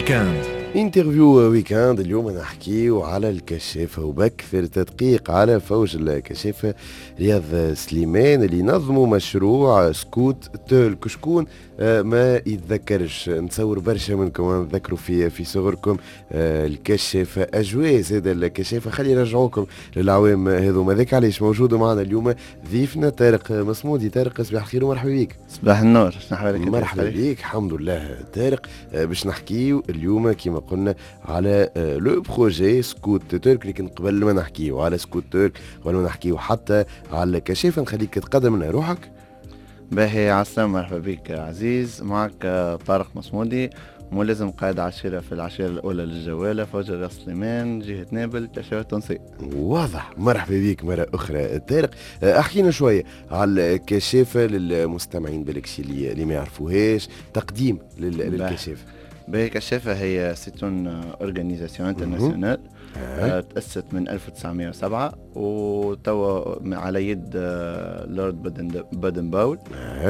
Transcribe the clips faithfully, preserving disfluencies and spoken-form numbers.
ويكاند. انترفيو ويكاند. اليوم نحكيو على الكشافة وبأكثر تدقيق على فوج الكشافة رياض سليمان اللي نظموا مشروع سكوت تولك. شكون آه ما يتذكرش؟ نتصور برشا منكم نتذكروا في في صغركم آه الكشافة أجواء زاد الكشافة. خلي يرجعوكم للعوام هذوما. ذاك علاش موجود معنا اليوم ضيفنا طارق مصمودي. طارق صباح الخير ومرحبا بك. صباح النور. مرحبا بك. الحمد لله طارق. آه باش نحكيو اليوم كما قلنا على آه لو بروجي سكوت تولك، لكن قبل ما نحكيو على سكوت تولك قبل ما نحكيو حتى على الكشافة نخليك تقدم لنا روحك. باهي عسلامة، مرحبا بك عزيز. معك طارق مصمودي، ملازم قائد عشيرة في العشيرة الأولى للجوالة فوج رياض سليمان جهة نابل كشافة تونسية. واضح. مرحبا بك مرة أخرى طارق. أحكينا شوية على الكشافة للمستمعين بالكشي اللي, اللي ما يعرفوهاش، تقديم للكشافة. باهي كشافة هي سيتون أورغانيزاسيون انترناسيونال تأسست من ألف وتسعمائة وسبعة وتوا على يد لورد بادن باول.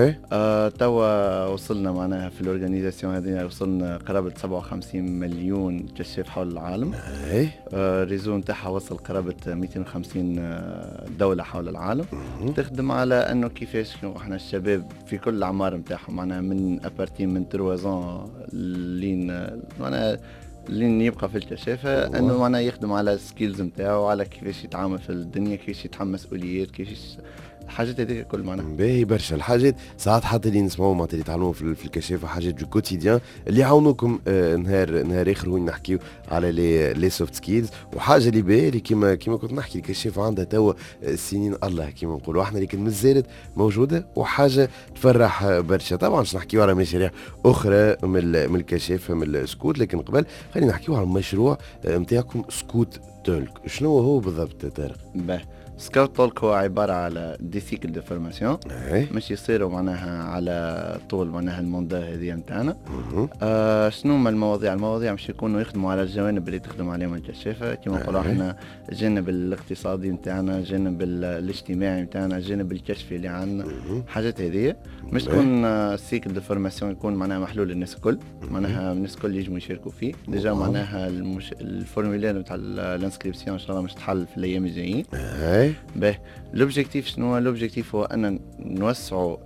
أه توا وصلنا معناها في الأورغانيزاسيون هذه وصلنا قرابة سبعة وخمسين مليون كشاف حول العالم. أه ريزو نتاعها وصل قرابة مئتين وخمسين دولة حول العالم. تخدم على أنه كيفاش احنا الشباب في كل الأعمار نتاعهم معناها من أبارتين من تروازون لين معناها لين يبقى في الكشافة انه معنا يخدم على السكيلز نتاعو، على كيفاش يتعامل في الدنيا، كيفاش يتحمل مسؤوليات، كيفاش الحاجات هذيك كل معنا. باهي برشا الحاجات ساعات حتى اللي نسمعوا معناتها اللي يتعلموا في, في الكشافة حاجات جو كوتيديان اللي يعاونوكم آه نهار نهار اخر وين نحكيو على لي لي سوفت سكيلز. وحاجه اللي باهي كيما كيما كنت نحكي الكشافة عندها توا سنين الله كيما نقولوا احنا، لكن مازالت موجوده وحاجه تفرح برشا. طبعا باش نحكيو على مشاريع اخرى من من الكشافة من السكوت، لكن قبل خلينا نحكيو على المشروع نتاعكم سكوت تولك. شنو هو بالضبط طارق؟ باه سكوت تولك هو عبارة على دي سيكل دو فورماسيون مش يصيروا معناها على طول معناها الموندا هذه نتاعنا. آه شنو هما المواضيع؟ المواضيع مش يكونوا يخدموا على الجوانب اللي تخدم عليهم الكشافة كما نقولوا احنا الجانب الاقتصادي نتاعنا، الجانب الاجتماعي نتاعنا، الجانب الكشفي اللي عندنا، حاجات هذه مش تكون السيكل دو فورماسيون يكون معناها محلول للناس الكل، معناها الناس الكل يجموا يشاركوا فيه. ديجا معناها المش... الفورمولير نتاع الانسكريبسيون ان شاء الله مش تحل في الايام الجايين. باهي لوبجيكتيف شنو هو؟ لوبجيكتيف هو ان نوسعوا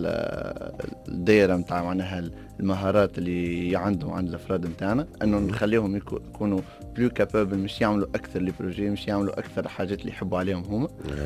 الدائره نتاع معناها المهارات اللي عندهم عند الافراد نتاعنا، انه نخليهم يكونوا بلو كابابل، مش يعملوا اكثر لي بروجي، مش يعملوا اكثر حاجات اللي يحبوا عليهم هما.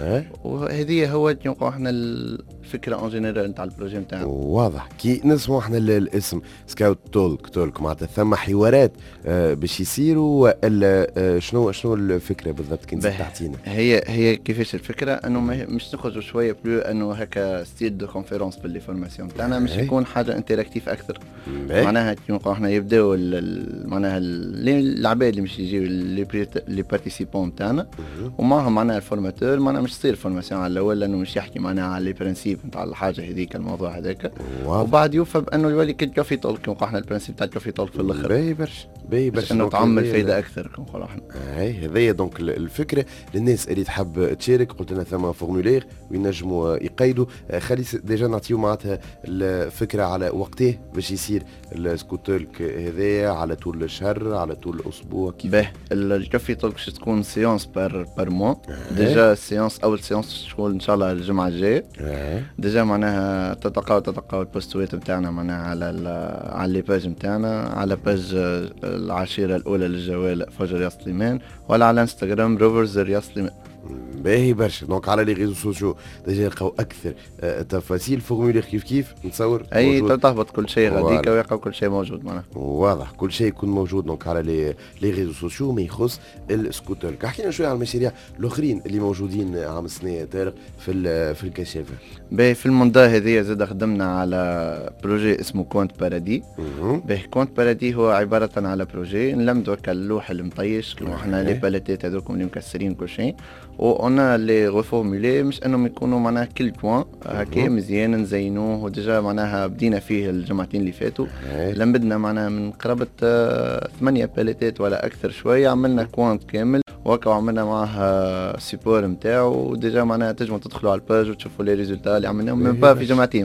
وهذه هو نلقاو احنا الفكره اون جينيرال نتاع البروجي نتاعنا. واضح. كي نسمعوا احنا الاسم سكوت تولك تولك معناتها ثم حوارات آه باش يصيروا ولا آه شنو شنو الفكره بالضبط كنت تعطينا؟ هي هي كيفاش الفكره انه مش نخرجوا شويه بلو انه هكا ستيل دو كونفيرونس في لي فورماسيون تاعنا، مش يكون حاجه انتراكتيف اكثر. معناها كيما احنا يبداو معناها العباد اللي مش يجيو لي بارتيسيبون نتاعنا ومعهم معناها الفورماتور، معناها مش تصير فورماسيون على الاول لانه مش يحكي معناها على لي برانسيب نتاع الحاجه هذيك الموضوع هذاك، وبعد يوفى بانه يولي كوفي تولك كيما احنا البرانسيب تاع الكوفي تولك في الاخر. باهي برشا باهي برشا انه تعمل فايده اكثر كما نقولوا احنا. اي هذايا دونك الفكره للناس اللي تحب تشارك. قلت لنا ثم فورمولير وينجموا يقيدوا. خلي ديجا نعطيو معناتها الفكره على وقتيه باش يصير السكوت تولك هذايا، على طول الشهر على طول الاسبوع كيف؟ باه الكوفي تولك باش تكون سيونس بار بار مو. ديجا السيونس اول سيونس تكون ان شاء الله الجمعه الجايه. ديجا معناها تتلقاو تتلقاو البوستوات نتاعنا معناها على على لي باج نتاعنا، على باج العشيره الاولى للجوال فوج رياض سليمان، ولا على انستغرام روفرز رياض سليمان. باهي برشا. دونك على لي ريزو سوسيو ديجا يلقاو اكثر آه تفاصيل. فورمولير كيف كيف نتصور اي تهبط كل شيء غاديك ويلقاو كل شيء موجود معناها. واضح كل شيء يكون موجود دونك على لي لي ريزو سوسيو ما يخص السكوتر. احكينا شويه على المشاريع الاخرين اللي موجودين عام السنه طارق في في الكشافه. باهي في المنطقه هذه زاد خدمنا على بروجي اسمه كونت بارادي. باهي كونت بارادي هو عباره على بروجي نلمدوا كاللوح المطيش كما احنا لي باليتات هذوكم اللي مكسرين كل شيء، وانا لي ريفورمولي مش انهم يكونوا معناها كل بوان هكا مزيان نزينوه. وديجا معناها بدينا فيه الجمعتين اللي فاتوا، لمدنا معناها من قرابه ثمانيه باليتات ولا اكثر شويه، عملنا كوانت كامل وهكا عملنا معاه سيبور نتاعو. وديجا معناها تنجموا تدخلوا على الباج وتشوفوا لي ريزولتا اللي عملناهم من با في جمعتين معناها.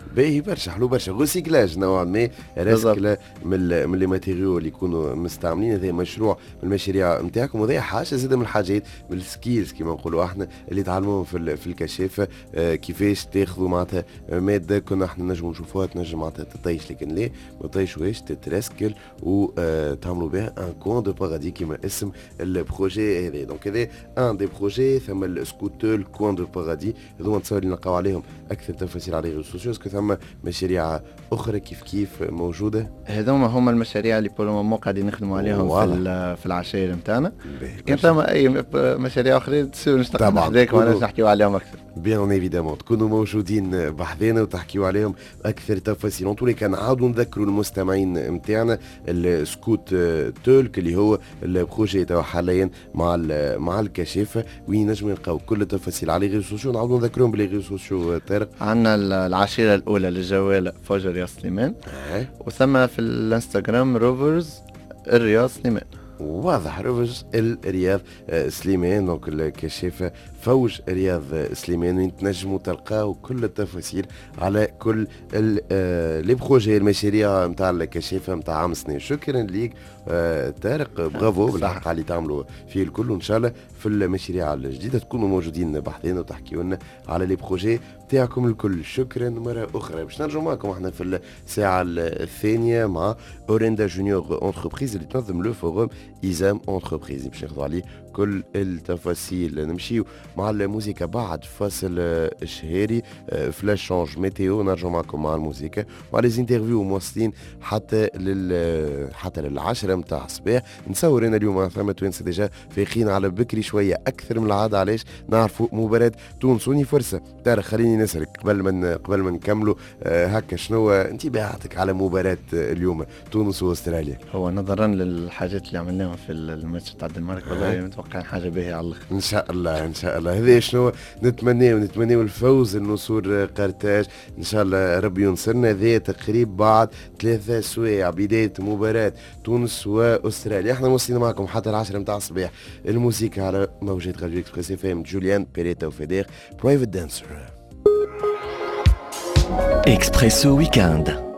باهي برشا حلو برشا ريسيكلاج نوعا ما ريسيكلا من من لي ماتيريو اللي يكونوا مستعملين. هذا مشروع من المشاريع نتاعكم وهذا حاجه زاد من الحاجات من السكيلز كما نقولوا احنا اللي تعلموهم في في الكشافه. آه كيفاش تاخذوا معناتها ماده كنا احنا نجموا نشوفوها تنجم معناتها تطيش لكن ليه ما تطيشوهاش تترسكل وتعملوا بها ان كون دو بارادي كما اسم البروجي هذا. دونك هذا ان دي بروجي ثم السكوتول كون دو بارادي هذوما نتصور نلقاو عليهم اكثر تفاصيل على الريزو سوسيو. اسكو ثم مشاريع اخرى كيف كيف موجوده؟ هذوما هما المشاريع اللي بول مومون قاعدين نخدموا عليهم في في العشائر نتاعنا. كان ثم اي مشاريع اخرى تسيو نشتغل حذاك وانا نحكيو عليهم اكثر. بيان ايفيدامون تكونوا موجودين بحذانا وتحكيوا عليهم اكثر تفاصيل. انطولي كان عاودوا نذكروا المستمعين نتاعنا السكوت تولك اللي هو البروجي تاعو حاليا مع مع الكشافه وين نجموا نلقاو كل التفاصيل على الريزو سوسيو. نعاودوا نذكرهم بالريزو سوسيو. طارق عندنا العشيره الاولى للجواله فجر يا سليمان وثم في الانستغرام روفرز الرياض سليمان. واضح روفرز الرياض سليمان. دونك الكشافه فوج رياض سليمان وين تنجموا تلقاو كل التفاصيل على كل لي بروجي المشاريع نتاع الكشافه نتاع عام سنين. شكرا ليك طارق برافو بالحق على اللي تعملوا فيه الكل وان شاء الله في المشاريع الجديده تكونوا موجودين بحثين وتحكيوا لنا على لي بروجي تاعكم الكل. شكرا مره اخرى. باش نرجعوا معكم احنا في الساعه الثانيه مع اوريندا جونيور اونتربريز اللي تنظم لو فوروم ايزام اونتربريز باش ناخذوا عليه كل التفاصيل. نمشيو مع الموسيقى بعد فاصل شهري فلاش شونج ميتيو. نرجعوا معكم مع الموسيقى مع لي انترفيو مواصلين حتى لل حتى للعشرة متاع الصباح. نصور انا اليوم ثم توانسه ديجا فايقين على بكري شويه اكثر من العاده. علاش؟ نعرفوا مباراه تونس وني فرصه. ترى خليني نسالك قبل ما قبل ما نكملوا آه هكا شنو انطباعاتك على مباراه اليوم تونس واستراليا؟ هو نظرا للحاجات اللي عملناها في الماتش تاع الدنمارك والله متوقع حاجه باهيه على الاخر. ان شاء الله ان شاء الله. هذا شنو نتمنى ونتمنى الفوز النصور قرطاج ان شاء الله ربي ينصرنا. هذا تقريب بعد ثلاثة سوايع بدايه مباراه تونس واستراليا. احنا موصلين معكم حتى العشرة متاع الصباح. الموسيقى على موجات راديو اكسبريس اف ام جوليان بيريتا وفيدير برايفت دانسر. اكسبريسو ويكاند.